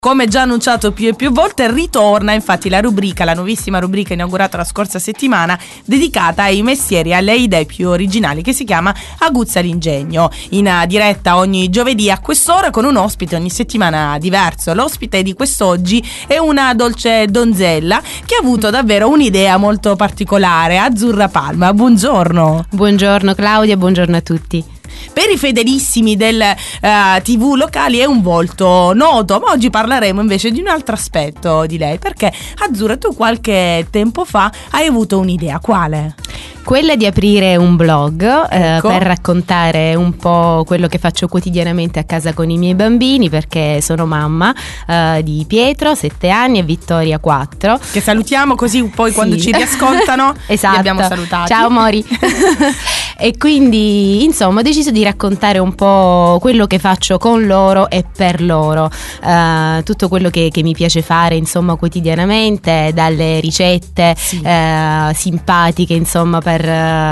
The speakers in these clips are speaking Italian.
Come già annunciato più e più volte, ritorna infatti la nuovissima rubrica inaugurata la scorsa settimana, dedicata ai mestieri e alle idee più originali, che si chiama Aguzza l'Ingegno, in diretta ogni giovedì a quest'ora con un ospite ogni settimana diverso. L'ospite di quest'oggi è una dolce donzella che ha avuto davvero un'idea molto particolare, Azzurra Palma. Buongiorno. Buongiorno Claudia, buongiorno a tutti. Per i fedelissimi del TV locali è un volto noto, ma oggi parleremo invece di un altro aspetto di lei, perché Azzurra, tu qualche tempo fa hai avuto un'idea. Quale? Quella di aprire un blog Ecco. per raccontare un po' quello che faccio quotidianamente a casa con i miei bambini, perché sono mamma di Pietro, 7 anni, e Vittoria, 4. Che salutiamo, così poi quando Sì. ci riascoltano Esatto. li abbiamo salutati. Ciao amori. E quindi insomma ho deciso di raccontare un po' quello che faccio con loro e per loro, tutto quello che mi piace fare insomma quotidianamente, dalle ricette simpatiche insomma per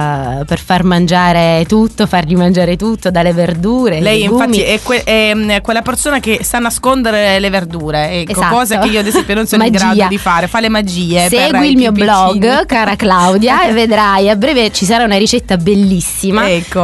far mangiare tutto, fargli mangiare tutto, dalle verdure, Lei legumi. infatti è quella persona che sa nascondere le verdure, ecco, Esatto. cosa che io ad esempio non sono in Magia. grado di fare, fa le magie. per Segui i il mio più piccini. blog, cara Claudia, e vedrai a breve ci sarà una ricetta bellissima, Ecco.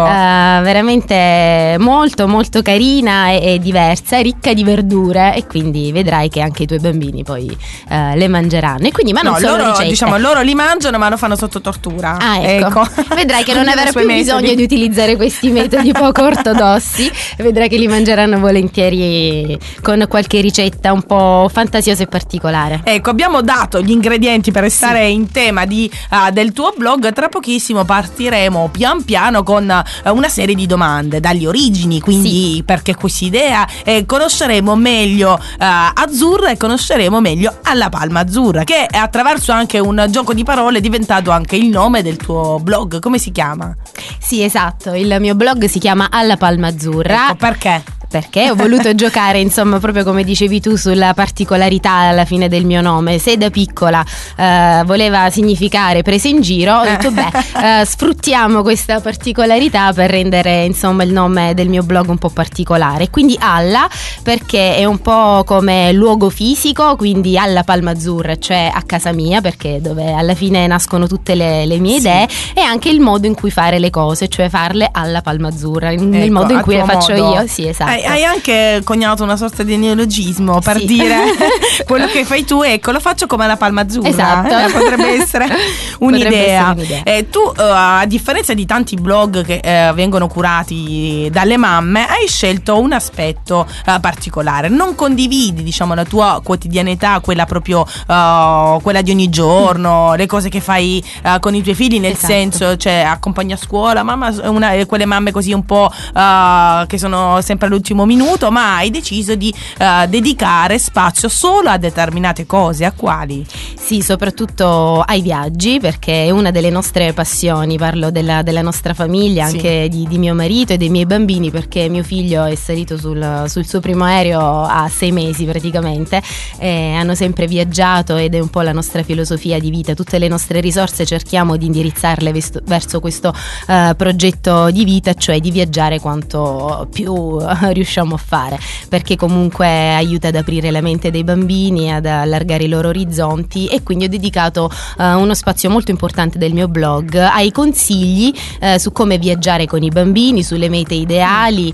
veramente molto molto carina e diversa, ricca di verdure, e quindi vedrai che anche i tuoi bambini poi le mangeranno. E quindi, ma non No, solo loro, ricette. diciamo, loro li mangiano ma lo fanno sotto tortura. Ah, ecco. Vedrai che non Ognuno ha i avrà suoi più metodi. bisogno di utilizzare questi metodi poco ortodossi. Vedrai che li mangeranno volentieri con qualche ricetta un po' fantasiosa e particolare. Ecco, abbiamo dato gli ingredienti per restare in tema del tuo blog. Tra pochissimo partiremo pian piano con una serie di domande dalle origini, quindi perché questa idea, conosceremo meglio Azzurra e conosceremo meglio Alla Palma Azzurra, che attraverso anche un gioco di parole è diventato anche il nome del tuo blog. Come si chiama? Sì, esatto, il mio blog si chiama Alla Palma Azzurra. Ecco, perché? Perché ho voluto giocare, insomma, proprio come dicevi tu, sulla particolarità alla fine del mio nome. Se da piccola voleva significare presa in giro, ho detto sfruttiamo questa particolarità per rendere insomma il nome del mio blog un po' particolare. Quindi Alla, perché è un po' come luogo fisico, quindi alla Palma Azzurra, cioè a casa mia, perché dove alla fine nascono tutte le mie idee, e anche il modo in cui fare le cose, cioè farle alla Palma Azzurra, nel modo in cui le faccio io. Sì, esatto. Hai anche coniato una sorta di neologismo per dire quello che fai tu, ecco, lo faccio come la Palma Azzurra. Esatto. Potrebbe essere un'idea. Tu, a differenza di tanti blog che vengono curati dalle mamme, hai scelto un aspetto particolare. Non condividi, diciamo, la tua quotidianità, quella proprio quella di ogni giorno, le cose che fai con i tuoi figli, nel senso, cioè accompagni a scuola, quelle mamme così un po' che sono sempre all'ultimo minuto, ma hai deciso di dedicare spazio solo a determinate cose. A quali? Sì, soprattutto ai viaggi, perché è una delle nostre passioni. Parlo della nostra famiglia, anche di mio marito e dei miei bambini, perché mio figlio è salito sul suo primo aereo a 6 mesi praticamente, e hanno sempre viaggiato, ed è un po' la nostra filosofia di vita. Tutte le nostre risorse cerchiamo di indirizzarle verso questo progetto di vita, cioè di viaggiare quanto più riusciamo a fare, perché comunque aiuta ad aprire la mente dei bambini, ad allargare i loro orizzonti. E quindi ho dedicato uno spazio molto importante del mio blog ai consigli su come viaggiare con i bambini, sulle mete ideali,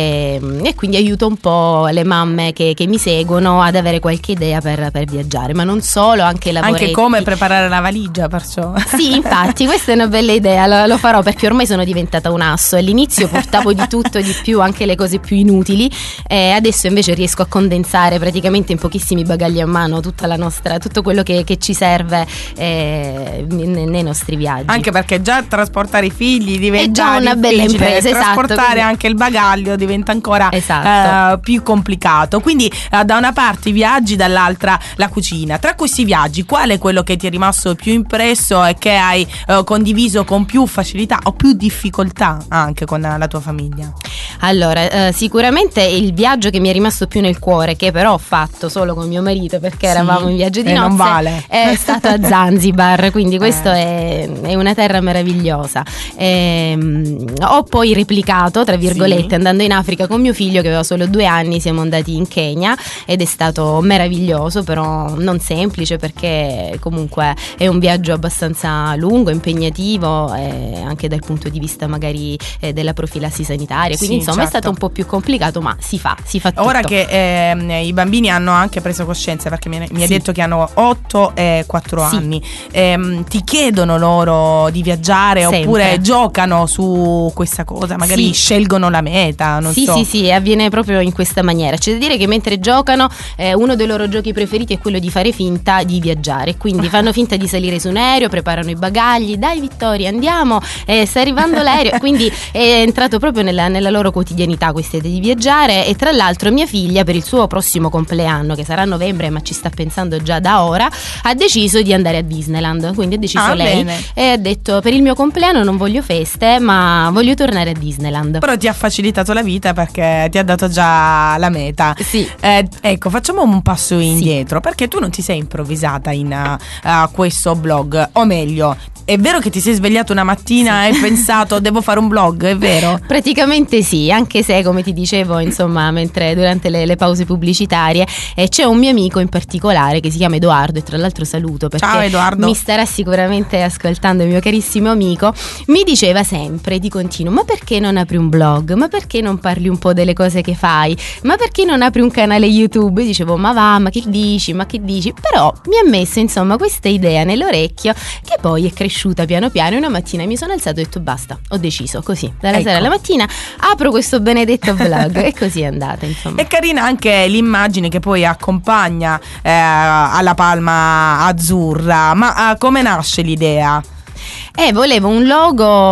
e quindi aiuto un po' le mamme che mi seguono ad avere qualche idea per viaggiare, ma non solo, anche lavoretti. Anche come preparare la valigia, perciò. Sì, infatti questa è una bella idea, lo farò, perché ormai sono diventata un asso. All'inizio portavo di tutto, di più, anche le cose più inutili, e adesso invece riesco a condensare praticamente in pochissimi bagagli a mano tutto quello che ci serve nei nostri viaggi. Anche perché già trasportare i figli diventa è già una bella impresa, trasportare esatto, anche il bagaglio diventa ancora più complicato. Quindi da una parte i viaggi, dall'altra la cucina. Tra questi viaggi, qual è quello che ti è rimasto più impresso e che hai condiviso con più facilità o più difficoltà anche con la tua famiglia? Allora, sicuramente sicuramente il viaggio che mi è rimasto più nel cuore, che però ho fatto solo con mio marito perché eravamo in viaggio di nozze, non vale. È stato a Zanzibar, quindi questo è una terra meravigliosa. Ho poi replicato, tra virgolette, andando in Africa con mio figlio che aveva solo 2 anni. Siamo andati in Kenya ed è stato meraviglioso, però non semplice, perché comunque è un viaggio abbastanza lungo, impegnativo, anche dal punto di vista magari della profilassi sanitaria, quindi insomma è stato un po' più complicato, ma si fa tutto. Ora che i bambini hanno anche preso coscienza, perché mi hai detto che hanno 8 e 4 anni, ti chiedono loro di viaggiare oppure giocano su questa cosa, magari scelgono la meta, non so. Sì, avviene proprio in questa maniera. C'è da dire che mentre giocano, uno dei loro giochi preferiti è quello di fare finta di viaggiare, quindi fanno finta di salire su un aereo, preparano i bagagli, dai Vittoria andiamo, sta arrivando l'aereo, quindi è entrato proprio nella loro quotidianità questa idea di viaggiare. E tra l'altro mia figlia, per il suo prossimo compleanno, che sarà a novembre ma ci sta pensando già da ora, ha deciso di andare a Disneyland, quindi ha deciso lei e ha detto: per il mio compleanno non voglio feste, ma voglio tornare a Disneyland. Però ti ha facilitato la vita perché ti ha dato già la meta. Ecco, facciamo un passo indietro, perché tu non ti sei improvvisata in questo blog, o meglio, è vero che ti sei svegliato una mattina e hai pensato devo fare un blog, è vero? Praticamente sì, anche se come ti dicevo, insomma, mentre durante le pause pubblicitarie c'è un mio amico in particolare che si chiama Edoardo, e tra l'altro saluto perché ciao Edoardo, mi starà sicuramente ascoltando, il mio carissimo amico. Mi diceva sempre di continuo: ma perché non apri un blog? Ma perché non parli un po' delle cose che fai? Ma perché non apri un canale YouTube? E dicevo: ma va, ma che dici? Però mi ha messo insomma questa idea nell'orecchio, che poi è cresciuta piano piano. Una mattina mi sono alzato e ho detto: basta, ho deciso, così dalla sera alla mattina apro questo benedetto blog. E così è andata, insomma. È carina anche l'immagine che poi accompagna alla palma azzurra, ma come nasce l'idea? Volevo un logo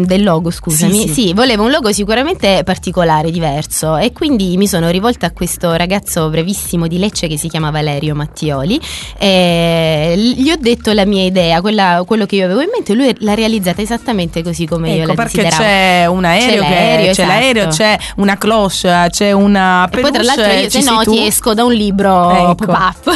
volevo un logo sicuramente particolare, diverso, e quindi mi sono rivolta a questo ragazzo bravissimo di Lecce che si chiama Valerio Mattioli, gli ho detto la mia idea, quello che io avevo in mente, lui l'ha realizzata esattamente così come io la desideravo. Perché c'è un aereo, c'è l'aereo, c'è una cloche, c'è una peluche, e poi tra l'altro io, se noti, esco da un libro pop-up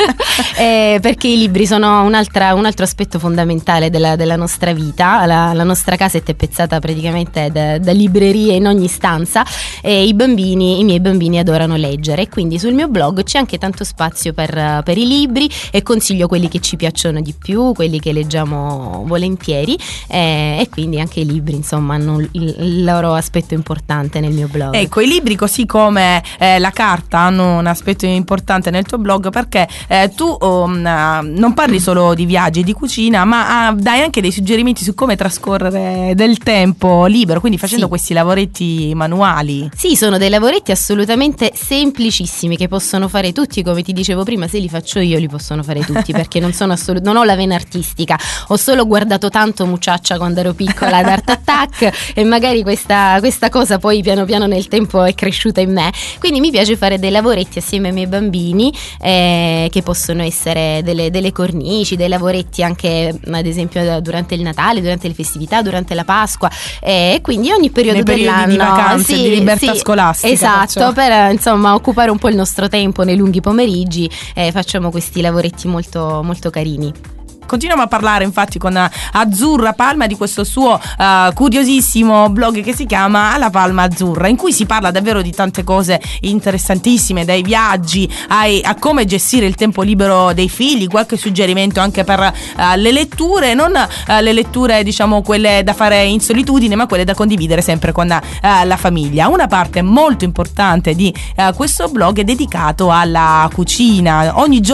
perché i libri sono un altro aspetto fondamentale della nostra vita. La nostra casa è tappezzata praticamente da librerie in ogni stanza, e i miei bambini adorano leggere, e quindi sul mio blog c'è anche tanto spazio per i libri, e consiglio quelli che ci piacciono di più, quelli che leggiamo volentieri, e quindi anche i libri insomma hanno il loro aspetto importante nel mio blog. Ecco, i libri così come la carta hanno un aspetto importante nel tuo blog, perché tu non parli solo di viaggi e di cucina, ma dai anche dei suggerimenti su come trascorrere del tempo libero, quindi facendo questi lavoretti manuali. Sì, sono dei lavoretti assolutamente semplicissimi che possono fare tutti, come ti dicevo prima, se li faccio io li possono fare tutti perché non ho la vena artistica, ho solo guardato tanto Mucciaccia quando ero piccola ad Art Attack e magari questa cosa poi piano piano nel tempo è cresciuta in me, quindi mi piace fare dei lavoretti assieme ai miei bambini, che possono essere delle cornici, dei lavoretti anche ad esempio durante il Natale, durante le festività, durante la Pasqua, e quindi ogni periodo dell'anno, di vacanze, di libertà scolastica, esatto, per insomma occupare un po' il nostro tempo nei lunghi pomeriggi, facciamo questi lavoretti molto molto carini. Continuiamo a parlare infatti con Azzurra Palma di questo suo curiosissimo blog che si chiama La Palma Azzurra, in cui si parla davvero di tante cose interessantissime, dai viaggi a come gestire il tempo libero dei figli, qualche suggerimento anche per le letture, non le letture diciamo quelle da fare in solitudine, ma quelle da condividere sempre con la famiglia. Una parte molto importante di questo blog è dedicato alla cucina.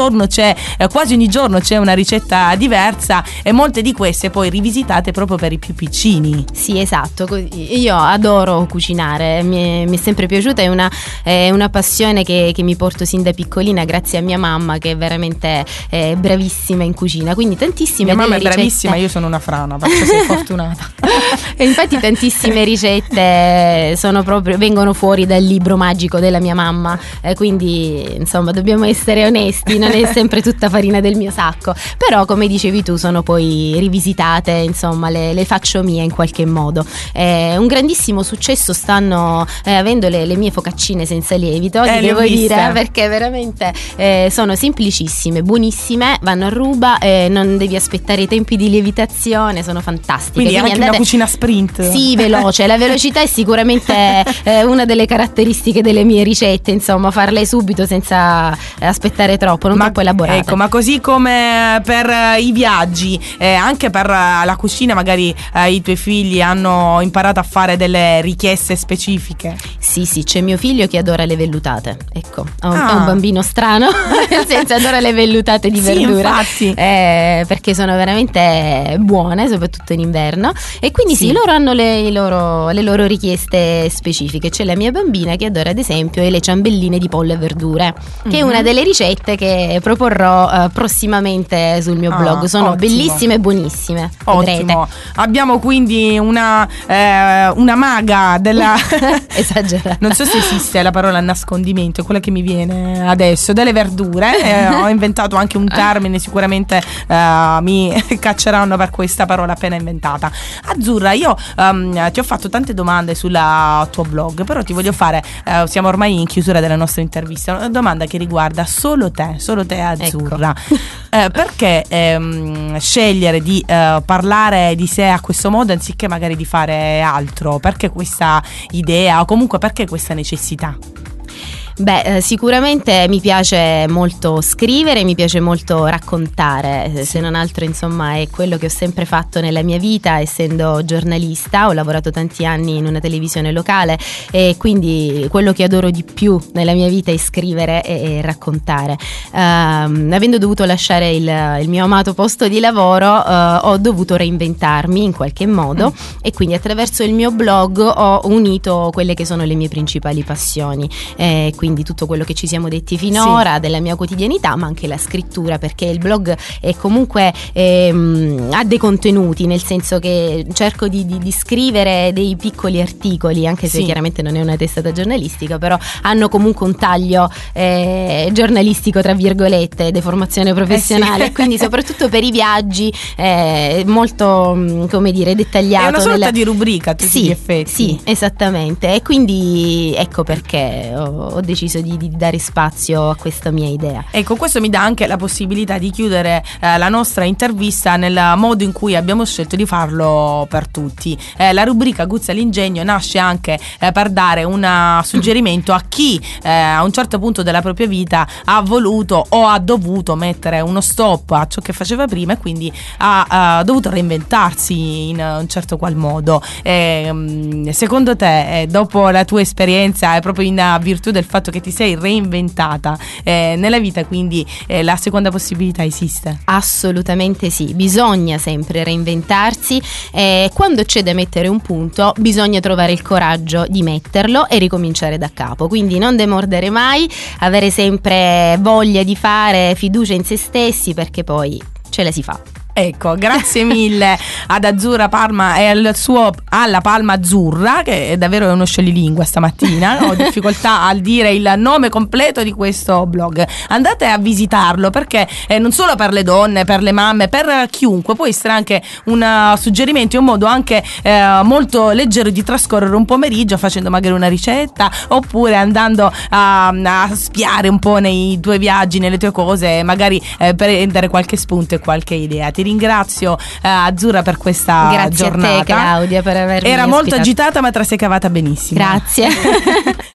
Quasi ogni giorno c'è una ricetta diversa, e molte di queste poi rivisitate proprio per i più piccini. Sì, esatto, io adoro cucinare, mi è sempre piaciuta, è una passione che mi porto sin da piccolina grazie a mia mamma, che è veramente bravissima in cucina, quindi tantissime mia mamma è ricette. Bravissima, io sono una frana, perché sei fortunata. E infatti tantissime ricette vengono fuori dal libro magico della mia mamma, quindi insomma dobbiamo essere onesti, non è sempre tutta farina del mio sacco, però come dicevi tu sono poi rivisitate, insomma le faccio mie in qualche modo. Un grandissimo successo stanno avendo le mie focaccine senza lievito, ti devo dire, perché veramente sono semplicissime, buonissime, vanno a ruba, non devi aspettare i tempi di lievitazione, sono fantastiche. Quindi anche una cucina sprint. Sì, veloce, la velocità è sicuramente una delle caratteristiche delle mie ricette, insomma, farle subito senza aspettare troppo, non troppo elaborate. Ecco, ma così come per i viaggi, anche per la cucina, magari i tuoi figli hanno imparato a fare delle richieste specifiche? Sì, c'è mio figlio che adora le vellutate, ecco, è un bambino strano, nel senso adora le vellutate di verdura, infatti. Perché sono veramente buone, soprattutto in inverno, e quindi sì, loro hanno le loro richieste specifiche. C'è la mia bambina che adora ad esempio le ciambelline di pollo e verdure, che è una delle ricette che proporrò prossimamente sul mio blog. Sono bellissime e buonissime. Ottimo. Abbiamo quindi una maga della esagerata. Non so se esiste la parola nascondimento, è quella che mi viene adesso, delle verdure. Ho inventato anche un termine, sicuramente mi cacceranno per questa parola appena inventata. Azzurra, io ti ho fatto tante domande sul tuo blog, però ti voglio fare, siamo ormai in chiusura della nostra intervista, una domanda che riguarda solo te Azzurra. Ecco. Perché scegliere di parlare di sé a questo modo anziché magari di fare altro? Perché questa idea, o comunque perché questa necessità? Beh, sicuramente mi piace molto scrivere, mi piace molto raccontare, se non altro insomma è quello che ho sempre fatto nella mia vita, essendo giornalista. Ho lavorato tanti anni in una televisione locale e quindi quello che adoro di più nella mia vita è scrivere e raccontare. Avendo dovuto lasciare il mio amato posto di lavoro, ho dovuto reinventarmi in qualche modo e quindi attraverso il mio blog ho unito quelle che sono le mie principali passioni, quindi tutto quello che ci siamo detti finora, della mia quotidianità, ma anche la scrittura, perché il blog è comunque ha dei contenuti, nel senso che cerco di scrivere dei piccoli articoli, anche se chiaramente non è una testata giornalistica, però hanno comunque un taglio giornalistico tra virgolette, deformazione professionale, quindi soprattutto per i viaggi molto come dire dettagliato, è una sorta di rubrica a tutti gli effetti. Sì, esattamente, e quindi ecco perché ho deciso di dare spazio a questa mia idea. Ecco, questo mi dà anche la possibilità di chiudere la nostra intervista nel modo in cui abbiamo scelto di farlo per tutti. La rubrica Guzzi all'ingegno nasce anche per dare un suggerimento a chi a un certo punto della propria vita ha voluto o ha dovuto mettere uno stop a ciò che faceva prima e quindi ha dovuto reinventarsi in un certo qual modo. Secondo te, dopo la tua esperienza e proprio in virtù del fatto che ti sei reinventata nella vita, quindi la seconda possibilità esiste? Assolutamente sì, bisogna sempre reinventarsi, quando c'è da mettere un punto bisogna trovare il coraggio di metterlo e ricominciare da capo, quindi non demordere mai, avere sempre voglia di fare, fiducia in se stessi, perché poi ce la si fa. Ecco, grazie mille ad Azzurra Palma e alla Palma Azzurra, che è davvero uno scioglilingua stamattina. Ho difficoltà a dire il nome completo di questo blog. Andate a visitarlo, perché non solo per le donne, per le mamme, per chiunque può essere anche un suggerimento e un modo anche molto leggero di trascorrere un pomeriggio facendo magari una ricetta, oppure andando a spiare un po' nei tuoi viaggi, nelle tue cose, magari prendere qualche spunto e qualche idea. Ti ringrazio Azzurra per questa giornata. Grazie a te Claudia per avermi Era molto ospitato. agitata, ma te la sei cavata benissimo. Grazie.